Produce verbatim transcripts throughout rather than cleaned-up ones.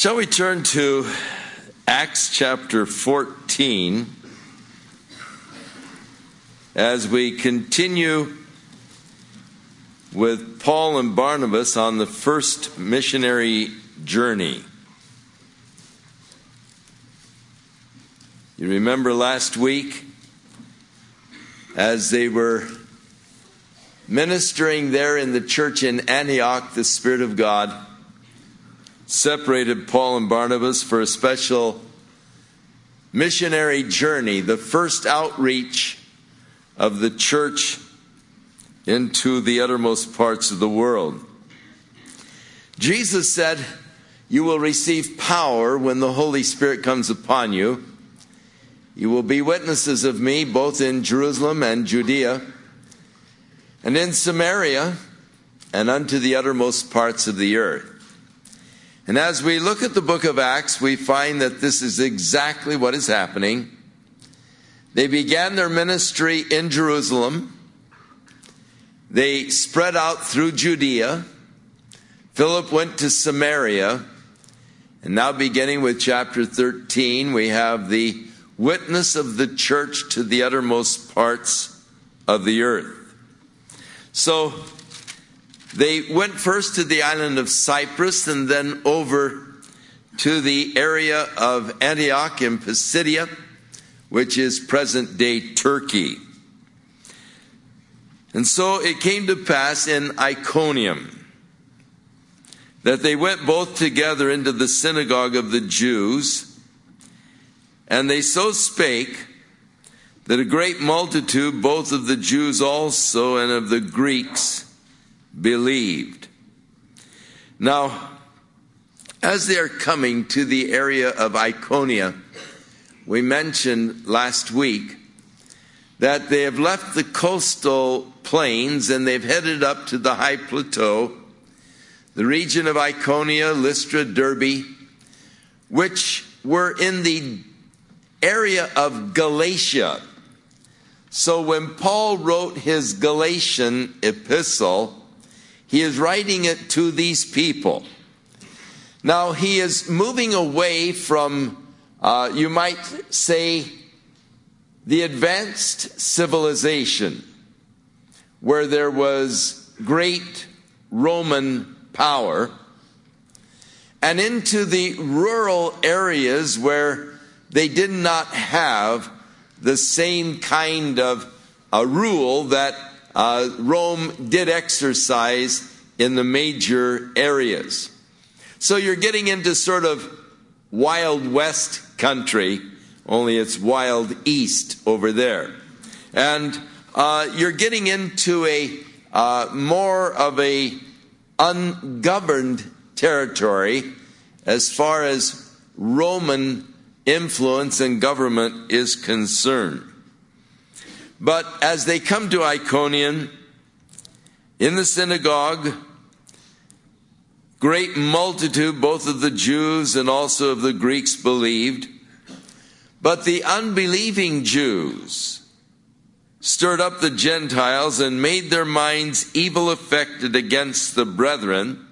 Shall we turn to Acts chapter fourteen as we continue with Paul and Barnabas on the first missionary journey. You remember last week as they were ministering there in the church in Antioch, the Spirit of God separated Paul and Barnabas for a special missionary journey, the first outreach of the church into the uttermost parts of the world. Jesus said, "You will receive power when the Holy Spirit comes upon you. You will be witnesses of me both in Jerusalem and Judea, and in Samaria, and unto the uttermost parts of the earth." And as we look at the book of Acts, we find that this is exactly what is happening. They began their ministry in Jerusalem. They spread out through Judea. Philip went to Samaria. And now beginning with chapter thirteen, we have the witness of the church to the uttermost parts of the earth. So they went first to the island of Cyprus and then over to the area of Antioch in Pisidia, which is present-day Turkey. And so it came to pass in Iconium that they went both together into the synagogue of the Jews, and they so spake that a great multitude, both of the Jews also and of the Greeks, believed. Now, as they are coming to the area of Iconia, we mentioned last week that they have left the coastal plains and they've headed up to the high plateau, the region of Iconia, Lystra, Derbe, which were in the area of Galatia. So when Paul wrote his Galatian epistle, he is writing it to these people. Now he is moving away from, uh, you might say, the advanced civilization where there was great Roman power, and into the rural areas where they did not have the same kind of uh, rule that uh, Rome did exercise in the major areas. So you're getting into sort of Wild West country, only it's Wild East over there. And uh, you're getting into a uh, more of a ungoverned territory as far as Roman influence and government is concerned. But as they come to Iconium, in the synagogue, great multitude, both of the Jews and also of the Greeks, believed. But the unbelieving Jews stirred up the Gentiles and made their minds evil affected against the brethren.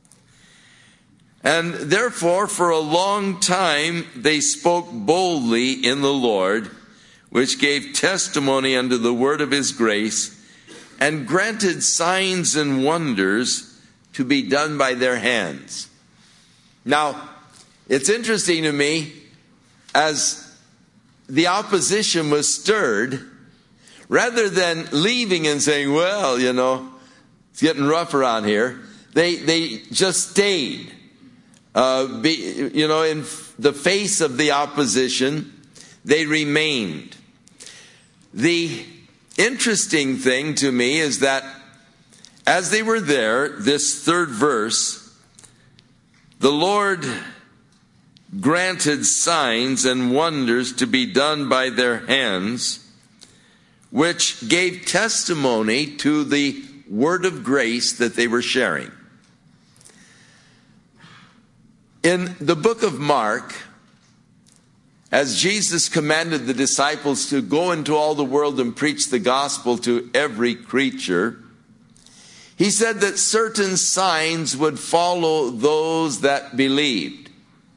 And therefore, for a long time, they spoke boldly in the Lord, which gave testimony unto the word of his grace, and granted signs and wonders to be done by their hands. Now, it's interesting to me, as the opposition was stirred, rather than leaving and saying, well, you know, it's getting rough around here, they, they just stayed. Uh, be, you know, in the face of the opposition, they remained. The interesting thing to me is that as they were there, this third verse, the Lord granted signs and wonders to be done by their hands, which gave testimony to the word of grace that they were sharing. In the book of Mark, as Jesus commanded the disciples to go into all the world and preach the gospel to every creature, he said that certain signs would follow those that believed.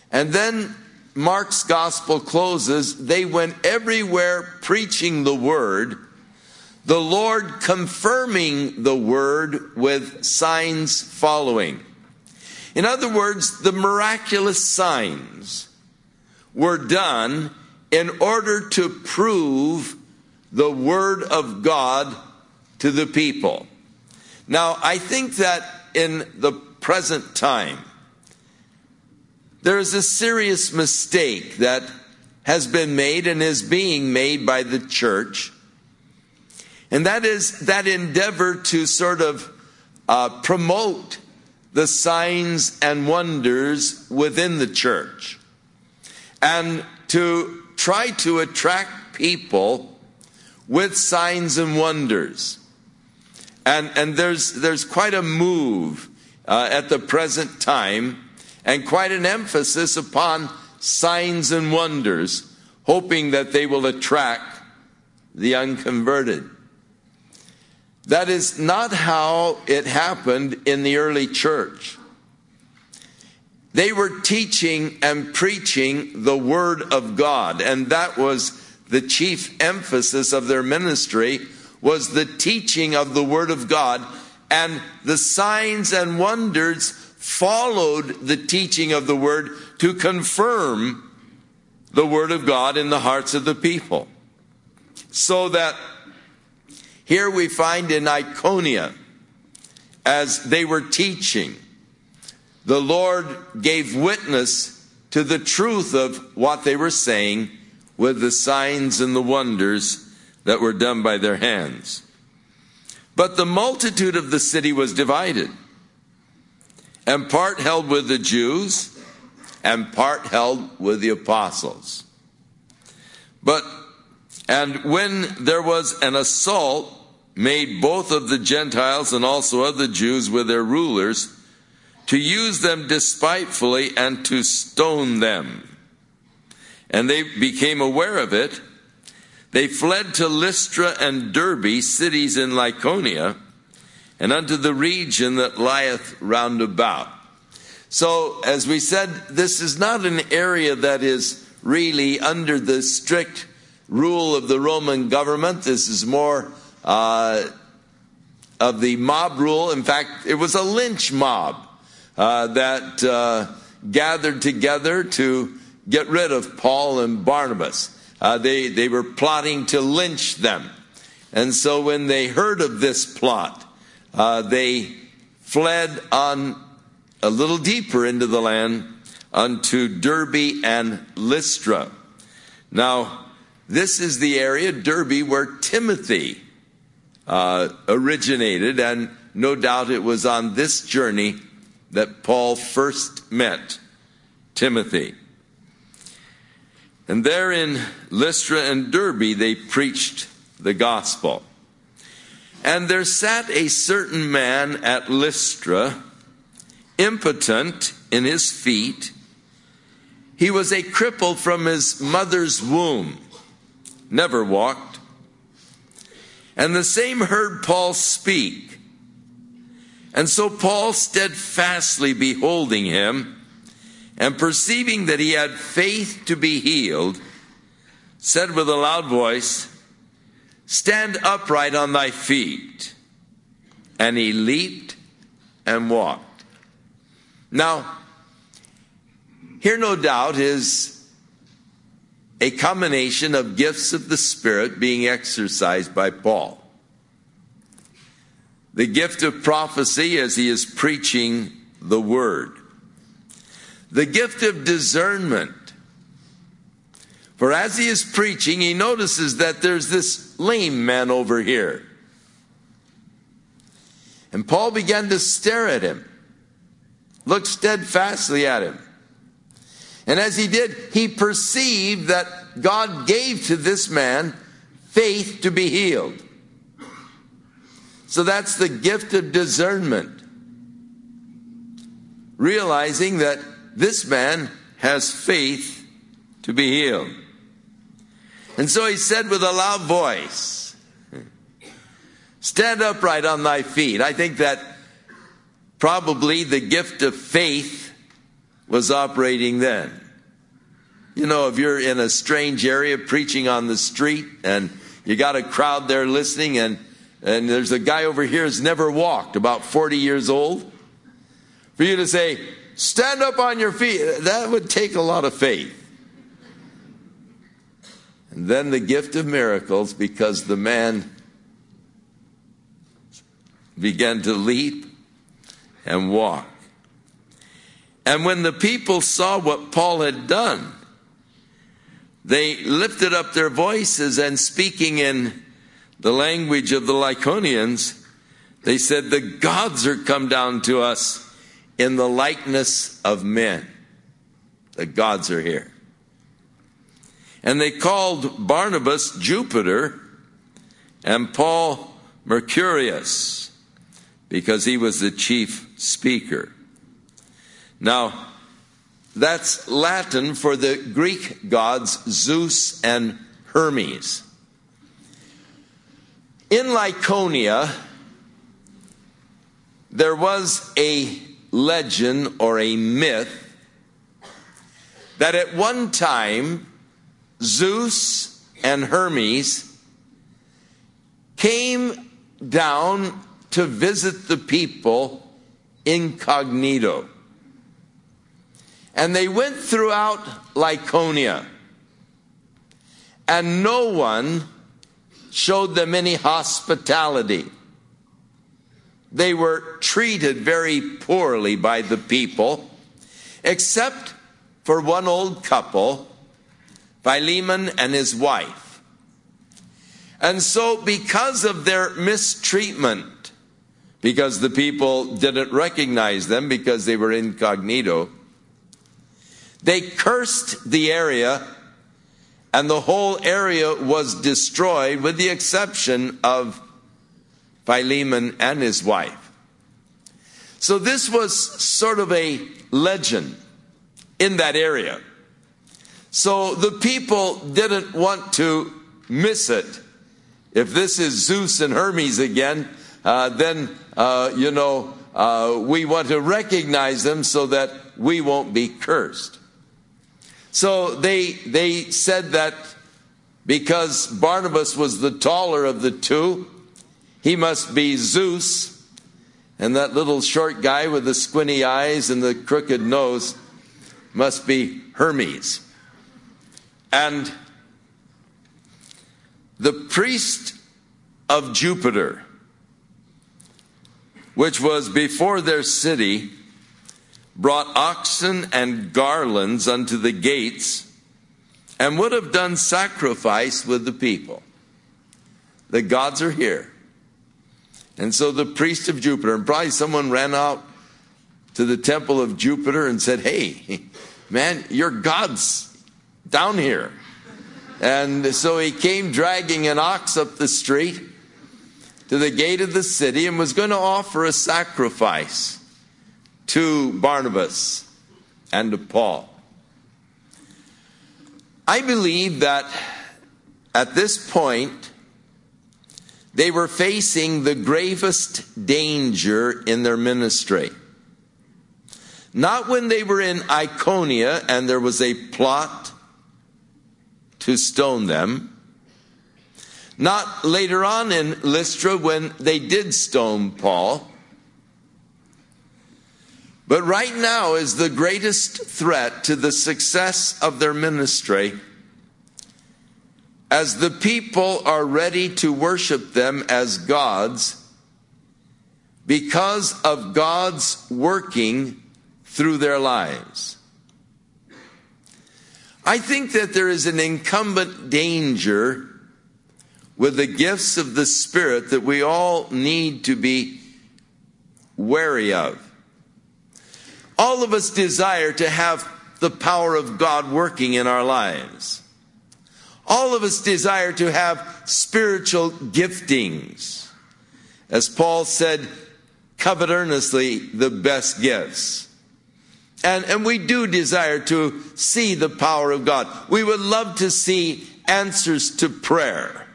And then Mark's gospel closes, they went everywhere preaching the word, the Lord confirming the word with signs following. In other words, the miraculous signs were done in order to prove the word of God to the people. Now, I think that in the present time, there is a serious mistake that has been made and is being made by the church. And that is that endeavor to sort of uh, promote the signs and wonders within the church, and to try to attract people with signs and wonders. And, and there's, there's quite a move uh, at the present time, and quite an emphasis upon signs and wonders, hoping that they will attract the unconverted. That is not how it happened in the early church. They were teaching and preaching the Word of God, and that was the chief emphasis of their ministry, was the teaching of the Word of God, and the signs and wonders followed the teaching of the Word to confirm the Word of God in the hearts of the people. So that here we find in Iconium, as they were teaching, the Lord gave witness to the truth of what they were saying with the signs and the wonders that were done by their hands. But the multitude of the city was divided, and part held with the Jews, and part held with the apostles. But, and when there was an assault made both of the Gentiles and also of the Jews with their rulers, to use them despitefully and to stone them. And they became aware of it. They fled to Lystra and Derbe, cities in Lycaonia, and unto the region that lieth round about. So, as we said, this is not an area that is really under the strict rule of the Roman government. This is more uh, of the mob rule. In fact, it was a lynch mob uh, that uh, gathered together to get rid of Paul and Barnabas. Uh, they, they were plotting to lynch them. And so when they heard of this plot, uh, they fled on a little deeper into the land unto Derbe and Lystra. Now, this is the area, Derbe, where Timothy uh, originated, and no doubt it was on this journey that Paul first met Timothy. And there in Lystra and Derbe, they preached the gospel. And there sat a certain man at Lystra, impotent in his feet. He was a cripple from his mother's womb, never walked. And the same heard Paul speak. And so Paul, steadfastly beholding him, and perceiving that he had faith to be healed, said with a loud voice, "Stand upright on thy feet." And he leaped and walked. Now, here no doubt is a combination of gifts of the Spirit being exercised by Paul. The gift of prophecy as he is preaching the word. The gift of discernment. For as he is preaching, he notices that there's this lame man over here. And Paul began to stare at him, looked steadfastly at him. And as he did, he perceived that God gave to this man faith to be healed. So that's the gift of discernment. Realizing that this man has faith to be healed. And so he said with a loud voice, "Stand upright on thy feet." I think that probably the gift of faith was operating then. You know, if you're in a strange area preaching on the street and you got a crowd there listening, and, and there's a guy over here who's never walked, about forty years old, for you to say, stand up on your feet, that would take a lot of faith. And then the gift of miracles, because the man began to leap and walk. And when the people saw what Paul had done, they lifted up their voices, and speaking in the language of the Lycaonians, they said, the gods are come down to us in the likeness of men. The gods are here. And they called Barnabas Jupiter and Paul Mercurius, because he was the chief speaker. Now, that's Latin for the Greek gods Zeus and Hermes. In Lycaonia, there was a legend or a myth that at one time Zeus and Hermes came down to visit the people incognito. And they went throughout Lycaonia, and no one showed them any hospitality. They were treated very poorly by the people, except for one old couple, Philemon and his wife. And so because of their mistreatment, because the people didn't recognize them because they were incognito, they cursed the area, and the whole area was destroyed with the exception of Philemon and his wife. So this was sort of a legend in that area. So the people didn't want to miss it. If this is Zeus and Hermes again, uh, then, uh, you know, uh, we want to recognize them so that we won't be cursed. So they they said that because Barnabas was the taller of the two, he must be Zeus, and that little short guy with the squinty eyes and the crooked nose must be Hermes. And the priest of Jupiter, which was before their city, brought oxen and garlands unto the gates, and would have done sacrifice with the people. The gods are here. And so the priest of Jupiter, and probably someone ran out to the temple of Jupiter and said, hey, man, your god's down here. And so he came dragging an ox up the street to the gate of the city and was going to offer a sacrifice to Barnabas and to Paul. I believe that at this point they were facing the gravest danger in their ministry. Not when they were in Iconia and there was a plot to stone them. Not later on in Lystra when they did stone Paul. But right now is the greatest threat to the success of their ministry, as the people are ready to worship them as gods because of God's working through their lives. I think that there is an incumbent danger with the gifts of the Spirit that we all need to be wary of. All of us desire to have the power of God working in our lives. All of us desire to have spiritual giftings. As Paul said, covet earnestly the best gifts. And, and we do desire to see the power of God. We would love to see answers to prayer.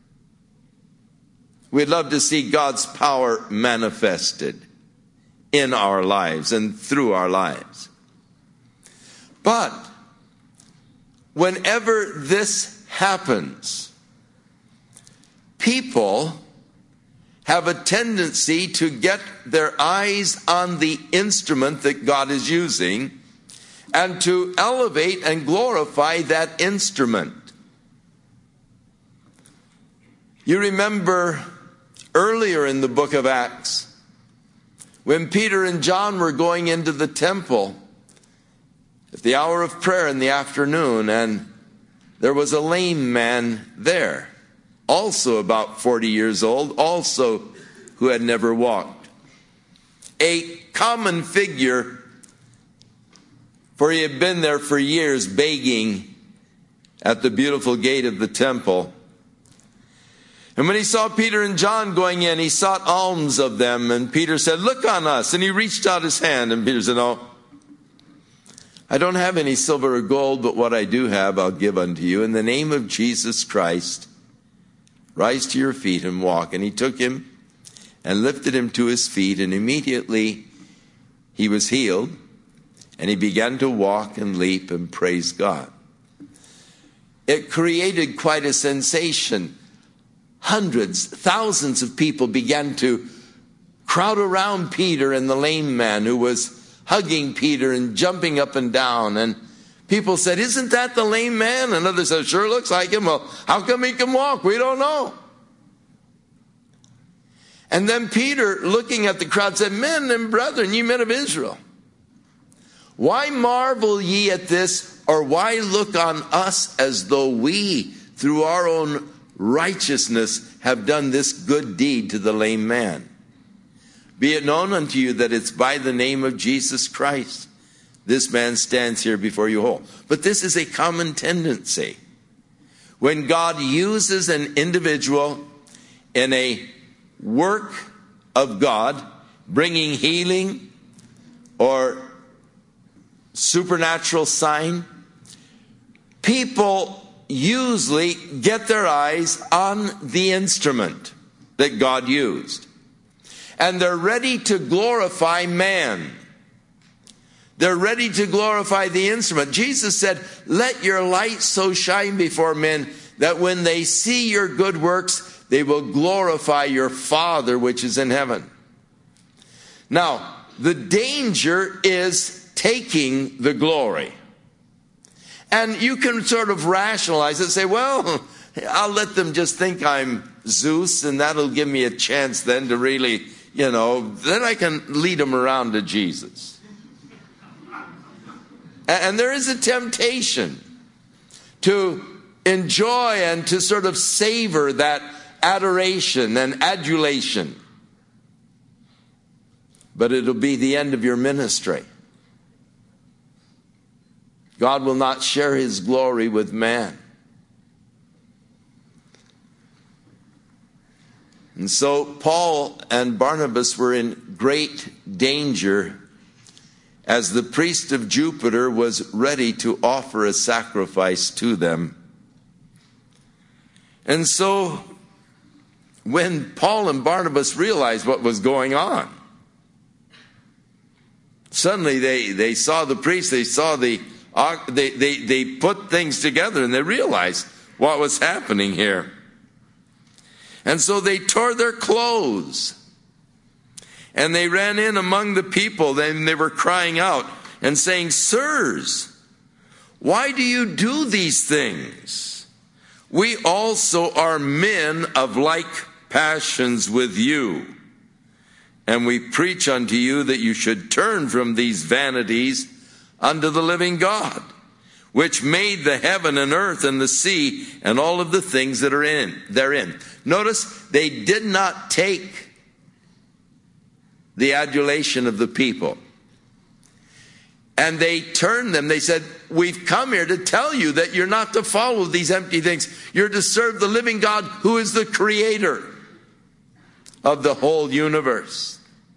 We'd love to see God's power manifested in our lives and through our lives. But whenever this happens, people have a tendency to get their eyes on the instrument that God is using and to elevate and glorify that instrument. You remember earlier in the book of Acts, when Peter and John were going into the temple at the hour of prayer in the afternoon, and there was a lame man there, also about forty years old, also who had never walked. A common figure, for he had been there for years begging at the beautiful gate of the temple. And when he saw Peter and John going in, he sought alms of them. And Peter said, "Look on us." And he reached out his hand. And Peter said, "No, I don't have any silver or gold, but what I do have I'll give unto you. In the name of Jesus Christ, rise to your feet and walk." And he took him and lifted him to his feet. And immediately he was healed. And he began to walk and leap and praise God. It created quite a sensation. Hundreds, thousands of people began to crowd around Peter and the lame man who was hugging Peter and jumping up and down. And people said, "Isn't that the lame man?" And others said, "Sure looks like him." "Well, how come he can walk? We don't know." And then Peter, looking at the crowd, said, "Men and brethren, ye men of Israel, why marvel ye at this, or why look on us as though we, through our own righteousness, have done this good deed to the lame man? Be it known unto you that it's by the name of Jesus Christ this man stands here before you whole." But this is a common tendency. When God uses an individual in a work of God, bringing healing or supernatural sign, people usually get their eyes on the instrument that God used. And they're ready to glorify man. They're ready to glorify the instrument. Jesus said, "Let your light so shine before men that when they see your good works, they will glorify your Father which is in heaven." Now, the danger is taking the glory. And you can sort of rationalize it and say, "Well, I'll let them just think I'm Zeus, and that'll give me a chance then to really, you know, then I can lead them around to Jesus." And there is a temptation to enjoy and to sort of savor that adoration and adulation. But it'll be the end of your ministry. God will not share his glory with man. And so Paul and Barnabas were in great danger as the priest of Jupiter was ready to offer a sacrifice to them. And so when Paul and Barnabas realized what was going on, suddenly they, they saw the priest, they saw the They, they, they put things together and they realized what was happening here. And so they tore their clothes and they ran in among the people. Then they were crying out and saying, "Sirs, why do you do these things? We also are men of like passions with you. And we preach unto you that you should turn from these vanities unto the living God, which made the heaven and earth and the sea and all of the things that are in therein." Notice they did not take the adulation of the people. And they turned them. They said, "We've come here to tell you that you're not to follow these empty things. You're to serve the living God who is the creator of the whole universe."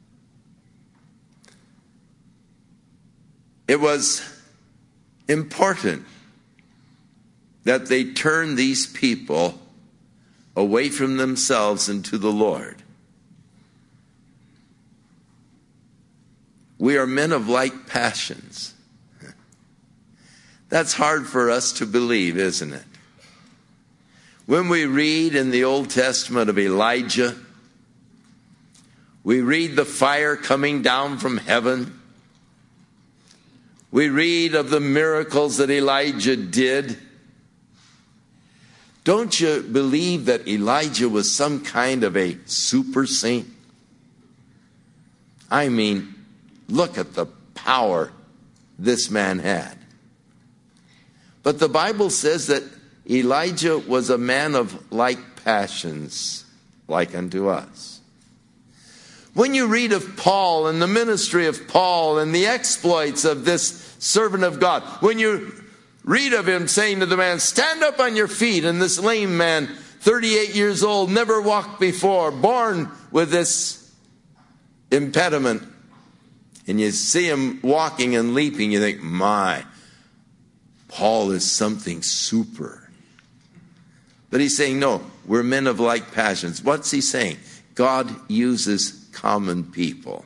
It was important that they turn these people away from themselves and to the Lord. We are men of like passions. That's hard for us to believe, isn't it? When we read in the Old Testament of Elijah, we read the fire coming down from heaven. We read of the miracles that Elijah did. Don't you believe that Elijah was some kind of a super saint? I mean, look at the power this man had. But the Bible says that Elijah was a man of like passions, like unto us. When you read of Paul and the ministry of Paul and the exploits of this servant of God, when you read of him saying to the man, stand up on your feet, and this lame man, thirty-eight years old, never walked before, born with this impediment, and you see him walking and leaping, you think, my, Paul is something super. But he's saying, no, we're men of like passions. What's he saying? God uses common people.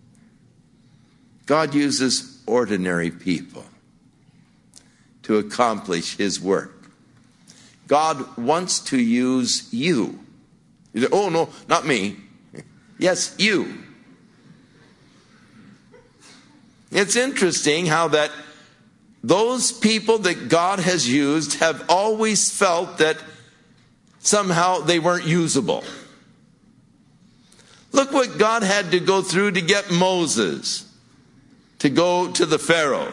God uses ordinary people to accomplish his work. God wants to use you. You say, oh, no, not me. Yes, you. It's interesting how that those people that God has used have always felt that somehow they weren't usable. Look what God had to go through to get Moses to go to the Pharaoh.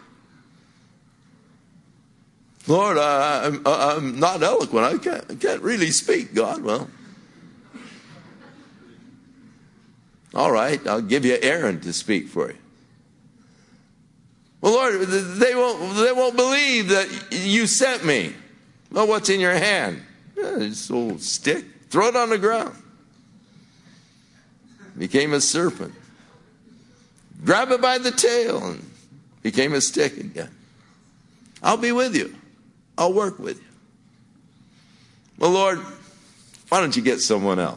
Lord, I, I'm, I'm not eloquent. I can't, I can't really speak, God. Well, all right, I'll give you Aaron to speak for you. Well, Lord, they won't, they won't believe that you sent me. Well, what's in your hand? Yeah, this old stick. Throw it on the ground. Became a serpent. Grab it by the tail and became a stick again. I'll be with you. I'll work with you. Well, Lord, why don't you get someone else?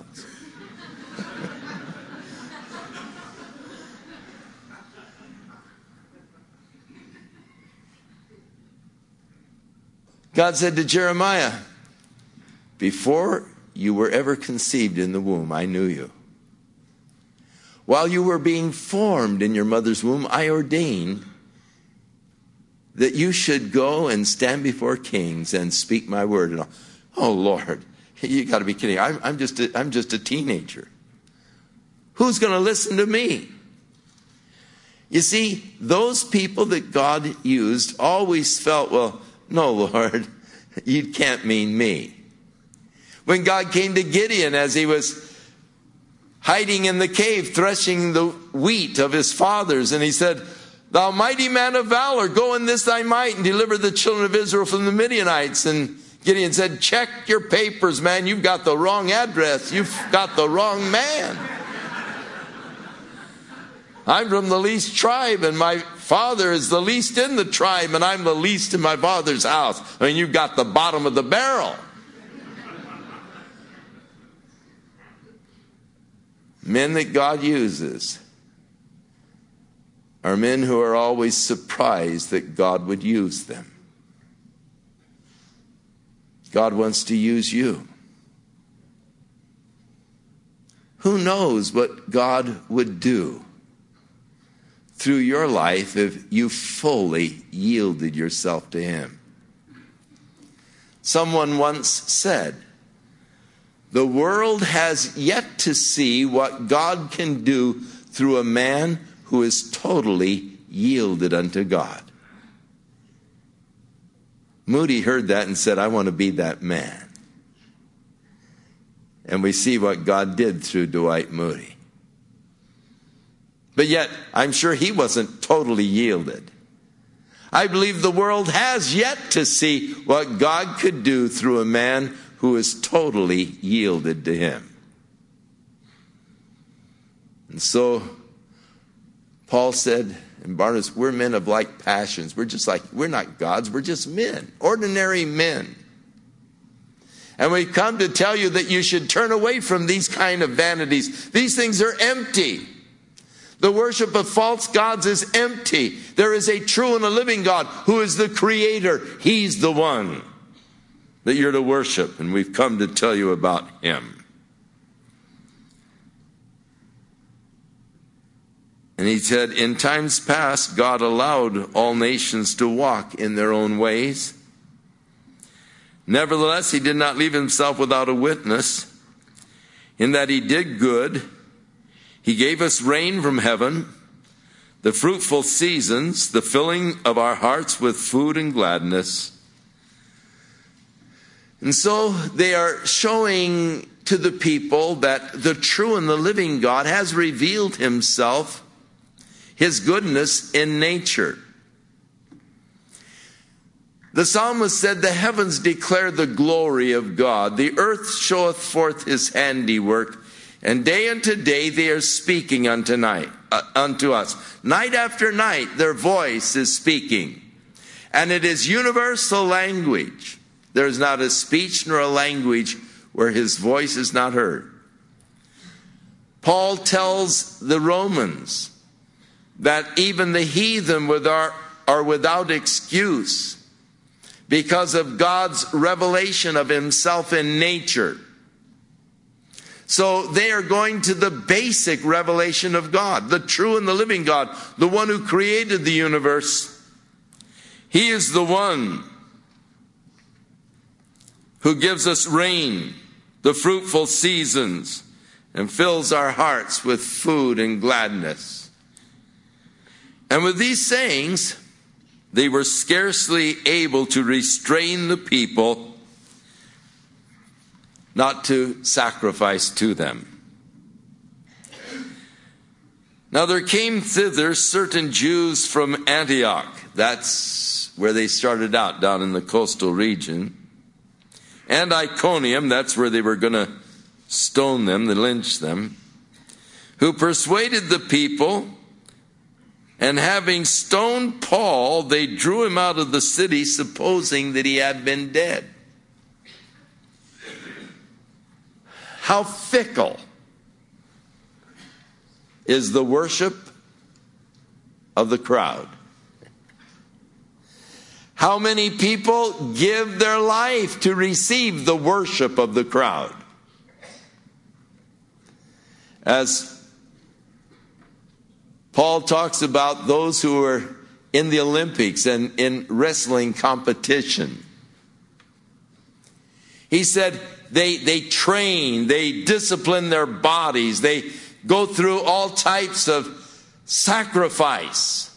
God said to Jeremiah, before you were ever conceived in the womb, I knew you. While you were being formed in your mother's womb, I ordained that you should go and stand before kings and speak my word. And all. Oh, Lord, you got to be kidding. I'm, I'm, just a, I'm just a teenager. Who's going to listen to me? You see, those people that God used always felt, well, no, Lord, you can't mean me. When God came to Gideon as he was hiding in the cave, threshing the wheat of his fathers, and he said, thou mighty man of valor, go in this thy might and deliver the children of Israel from the Midianites. And Gideon said, check your papers, man. You've got the wrong address. You've got the wrong man. I'm from the least tribe, and my father is the least in the tribe, and I'm the least in my father's house. I mean, you've got the bottom of the barrel. Men that God uses are men who are always surprised that God would use them. God wants to use you. Who knows what God would do through your life if you fully yielded yourself to him? Someone once said, the world has yet to see what God can do through a man who is totally yielded unto God. Moody heard that and said, I want to be that man. And we see what God did through Dwight Moody. But yet, I'm sure he wasn't totally yielded. I believe the world has yet to see what God could do through a man who is totally yielded to him. And so, Paul said, and Barnabas, we're men of like passions. We're just like, we're not gods, we're just men, ordinary men. And we come to tell you that you should turn away from these kind of vanities. These things are empty. The worship of false gods is empty. There is a true and a living God who is the creator. He's the one that you're to worship, and we've come to tell you about him. And he said, in times past, God allowed all nations to walk in their own ways. Nevertheless, he did not leave himself without a witness, in that he did good. He gave us rain from heaven, the fruitful seasons, the filling of our hearts with food and gladness. And so they are showing to the people that the true and the living God has revealed himself, his goodness in nature. The psalmist said, the heavens declare the glory of God. The earth showeth forth his handiwork. And day unto day they are speaking unto night, uh, unto us. Night after night their voice is speaking. And it is universal language. There is not a speech nor a language where his voice is not heard. Paul tells the Romans that even the heathen are without excuse because of God's revelation of himself in nature. So they are going to the basic revelation of God, the true and the living God, the one who created the universe. He is the one who gives us rain, the fruitful seasons, and fills our hearts with food and gladness. And with these sayings, they were scarcely able to restrain the people not to sacrifice to them. Now there came thither certain Jews from Antioch. That's where they started out, down in the coastal region. And Iconium, that's where they were going to stone them, they lynch them, who persuaded the people, and having stoned Paul, they drew him out of the city, supposing that he had been dead. How fickle is the worship of the crowd. How many people give their life to receive the worship of the crowd? As Paul talks about those who are in the Olympics and in wrestling competition. He said they, they train, they discipline their bodies, they go through all types of sacrifice.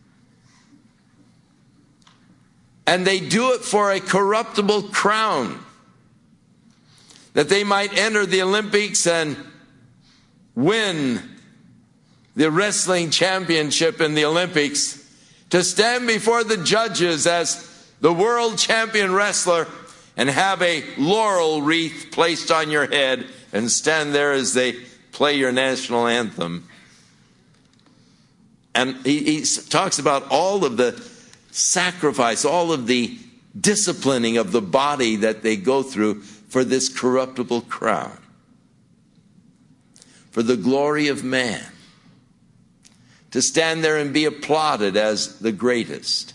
And they do it for a corruptible crown, that they might enter the Olympics and win the wrestling championship in the Olympics, to stand before the judges as the world champion wrestler and have a laurel wreath placed on your head and stand there as they play your national anthem. And he, he talks about all of the sacrifice, all of the disciplining of the body that they go through for this corruptible crown, for the glory of man, to stand there and be applauded as the greatest.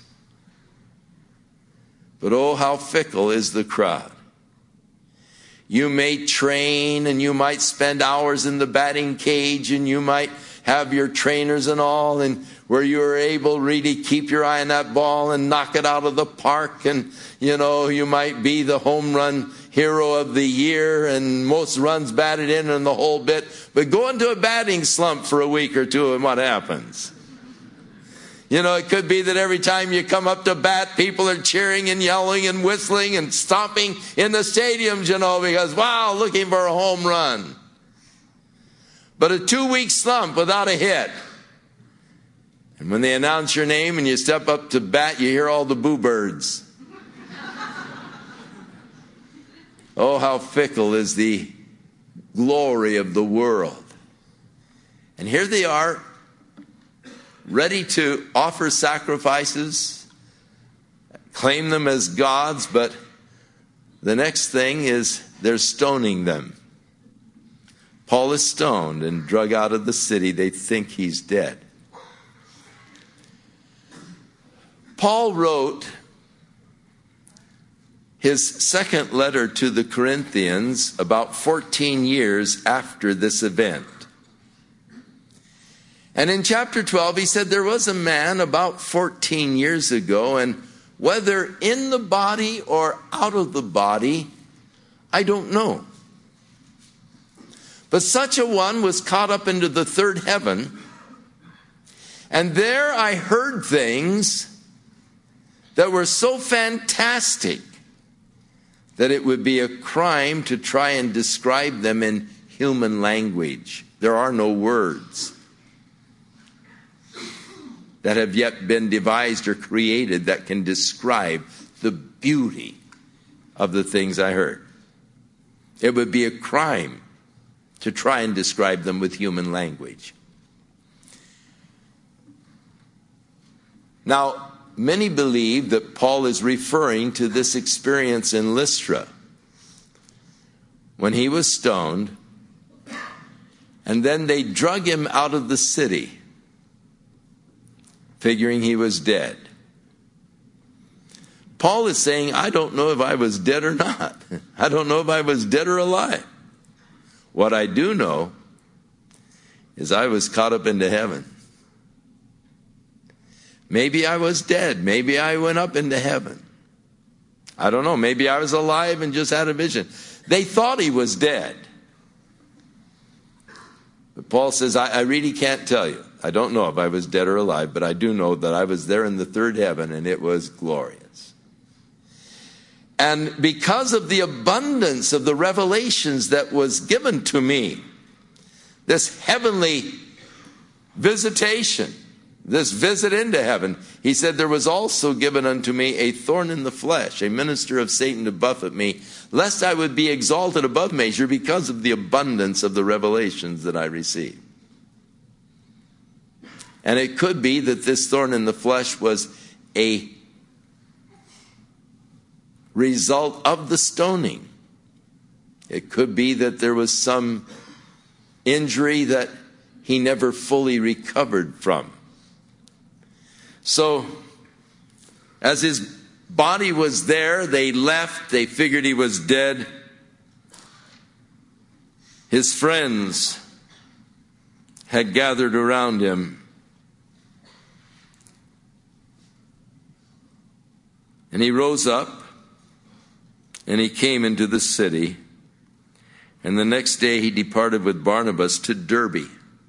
But oh, how fickle is the crowd. You may train and you might spend hours in the batting cage and you might have your trainers and all, and where you're able really keep your eye on that ball and knock it out of the park, and you know, you might be the home run hero of the year and most runs batted in and the whole bit, but go into a batting slump for a week or two and what happens? You know, it could be that every time you come up to bat, people are cheering and yelling and whistling and stomping in the stadiums, you know, because, wow, looking for a home run. But a two-week slump without a hit. And when they announce your name and you step up to bat, you hear all the boo birds. Oh, how fickle is the glory of the world. And here they are, ready to offer sacrifices, claim them as gods, but the next thing is they're stoning them. Paul is stoned and drug out of the city. They think he's dead. Paul wrote his second letter to the Corinthians about fourteen years after this event. And in chapter twelve, he said, there was a man about fourteen years ago, and whether in the body or out of the body, I don't know. But such a one was caught up into the third heaven, and there I heard things that were so fantastic that it would be a crime to try and describe them in human language. There are no words that have yet been devised or created that can describe the beauty of the things I heard. It would be a crime to try and describe them with human language. Now, many believe that Paul is referring to this experience in Lystra when he was stoned, and then they drug him out of the city, figuring he was dead. Paul is saying, I don't know if I was dead or not. I don't know if I was dead or alive. What I do know is I was caught up into heaven. Maybe I was dead. Maybe I went up into heaven. I don't know. Maybe I was alive and just had a vision. They thought he was dead. But Paul says, I, I really can't tell you. I don't know if I was dead or alive, but I do know that I was there in the third heaven, and it was glorious. And because of the abundance of the revelations that was given to me, this heavenly visitation, this visit into heaven, he said, there was also given unto me a thorn in the flesh, a minister of Satan to buffet me, lest I would be exalted above measure because of the abundance of the revelations that I received. And it could be that this thorn in the flesh was a result of the stoning. It could be that there was some injury that he never fully recovered from. So, as his body was there, they left, they figured he was dead. His friends had gathered around him. And he rose up, and he came into the city. And the next day he departed with Barnabas to Derbe.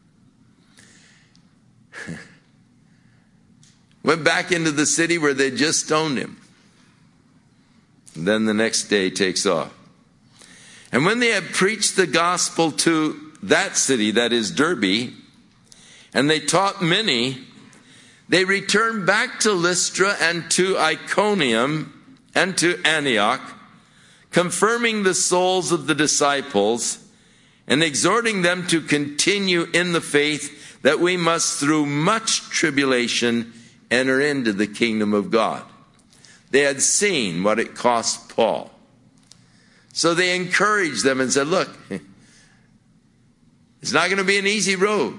Went back into the city where they just stoned him. And then the next day takes off. And when they had preached the gospel to that city, that is Derbe, and they taught many, they returned back to Lystra and to Iconium and to Antioch, confirming the souls of the disciples and exhorting them to continue in the faith, that we must through much tribulation enter into the kingdom of God. They had seen what it cost Paul. So they encouraged them and said, look, it's not going to be an easy road.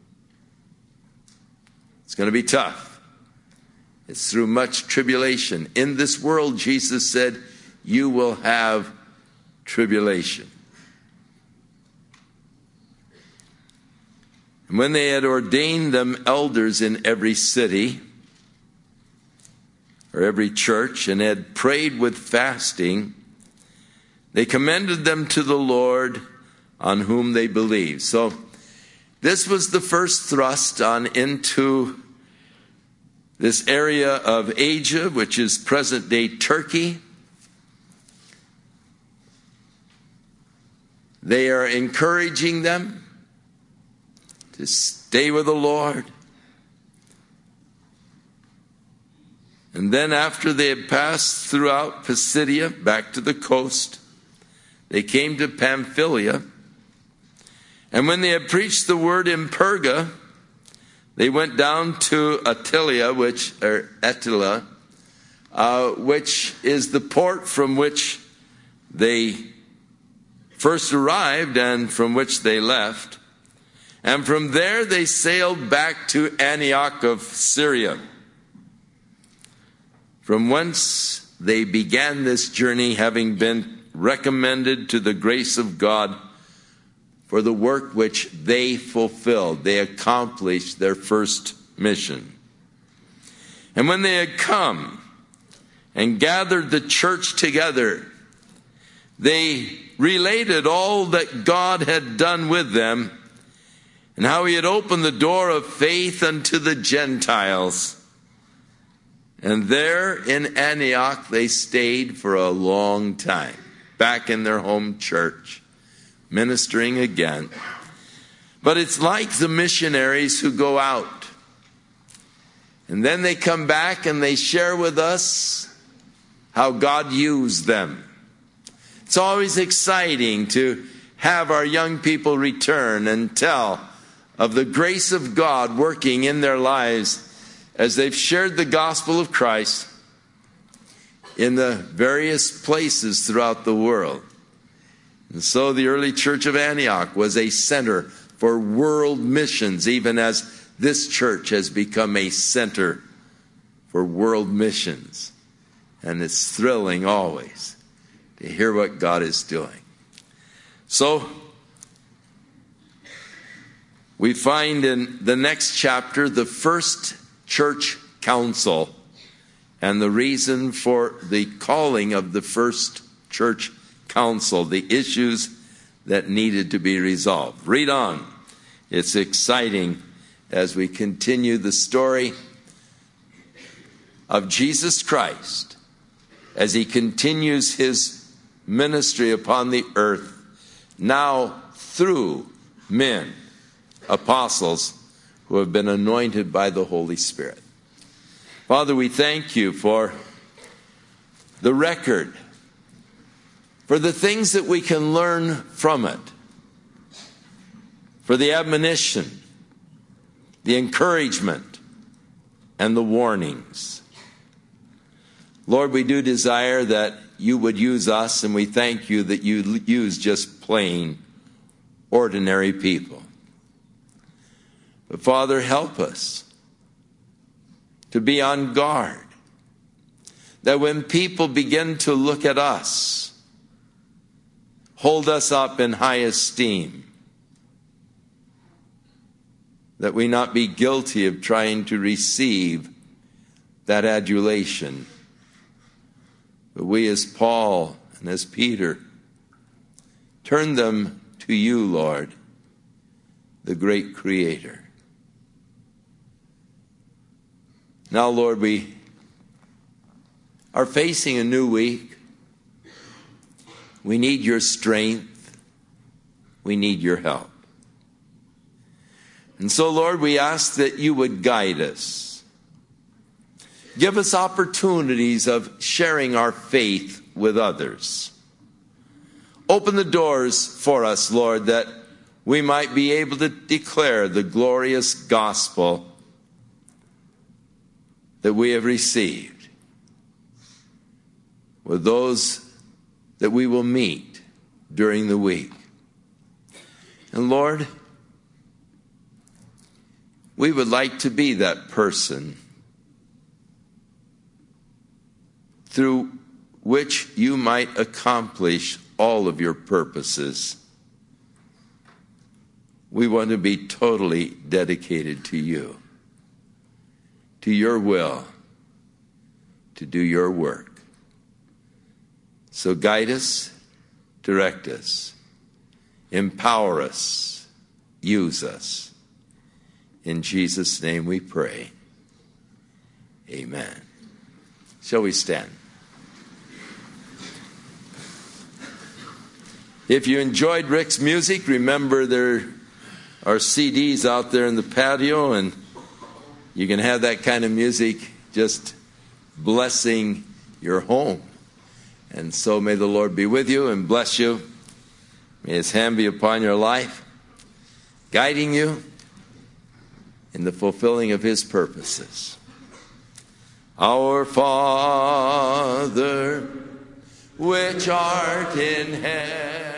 It's going to be tough. It's through much tribulation. In this world, Jesus said, you will have tribulation. And when they had ordained them elders in every city, or every church, and had prayed with fasting, they commended them to the Lord on whom they believed. So this was the first thrust on into this area of Asia, which is present-day Turkey. They are encouraging them to stay with the Lord. And then after they had passed throughout Pisidia, back to the coast, they came to Pamphylia. And when they had preached the word in Perga, they went down to Attalia, which, or Attila, uh, which is the port from which they first arrived and from which they left. And from there they sailed back to Antioch of Syria, from whence they began this journey, having been recommended to the grace of God for the work which they fulfilled. They accomplished their first mission. And when they had come and gathered the church together, they related all that God had done with them, and how he had opened the door of faith unto the Gentiles. And there in Antioch they stayed for a long time, back in their home church, ministering again. But it's like the missionaries who go out, and then they come back and they share with us how God used them. It's always exciting to have our young people return and tell of the grace of God working in their lives as they've shared the gospel of Christ in the various places throughout the world. And so the early church of Antioch was a center for world missions, even as this church has become a center for world missions. And it's thrilling always to hear what God is doing. So we find in the next chapter the first church council and the reason for the calling of the first church council, the issues that needed to be resolved. Read on. It's exciting as we continue the story of Jesus Christ as he continues his ministry upon the earth, now through men, apostles who have been anointed by the Holy Spirit. Father, we thank you for the record, for the things that we can learn from it, for the admonition, the encouragement, and the warnings. Lord, we do desire that you would use us, and we thank you that you use just plain, ordinary people. But Father, help us to be on guard, that when people begin to look at us, hold us up in high esteem, that we not be guilty of trying to receive that adulation. But we as Paul and as Peter, turn them to you, Lord, the great Creator. Now, Lord, we are facing a new week. We need your strength. We need your help. And so, Lord, we ask that you would guide us. Give us opportunities of sharing our faith with others. Open the doors for us, Lord, that we might be able to declare the glorious gospel that we have received with those that we will meet during the week. And Lord, we would like to be that person through which you might accomplish all of your purposes. We want to be totally dedicated to you, to your will, to do your work. So guide us, direct us, empower us, use us. In Jesus' name we pray. Amen. Shall we stand? If you enjoyed Rick's music, remember there are C Ds out there in the patio, and you can have that kind of music just blessing your home. And so may the Lord be with you and bless you. May his hand be upon your life, guiding you in the fulfilling of his purposes. Our Father, which art in heaven,